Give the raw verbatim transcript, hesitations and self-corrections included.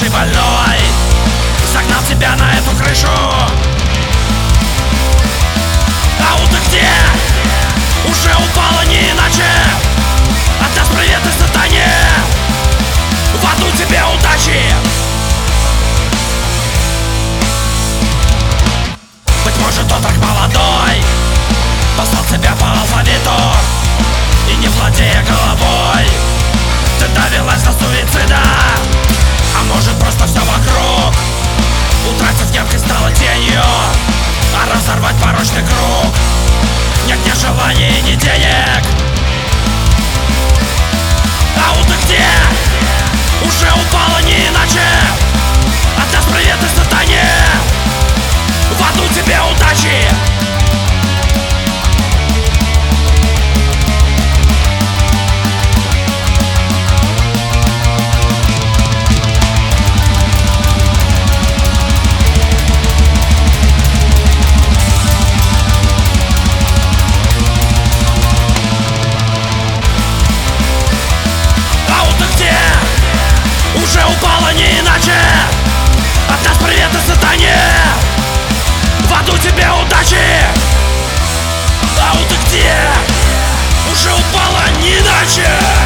уставший больной загнал тебя на эту крышу. Ау, ты где? Уже упала не иначе. Отдаст приветы сатане, в аду тебе удачи. Быть может, отрок молодой послал тебя по алфавиту, и не владея головой ты довелась до суицида. А может, просто все вокруг утратив яркость стало тенью, а разорвать порочный круг нет ни желания, ни денег. Ау, ты где? Уже упала не иначе. Отдаст приветы сатане, в аду тебе удачи. Уже упала не иначе. Отдаст приветы сатане, в аду тебе удачи. Ау, ты где? Уже упала не иначе.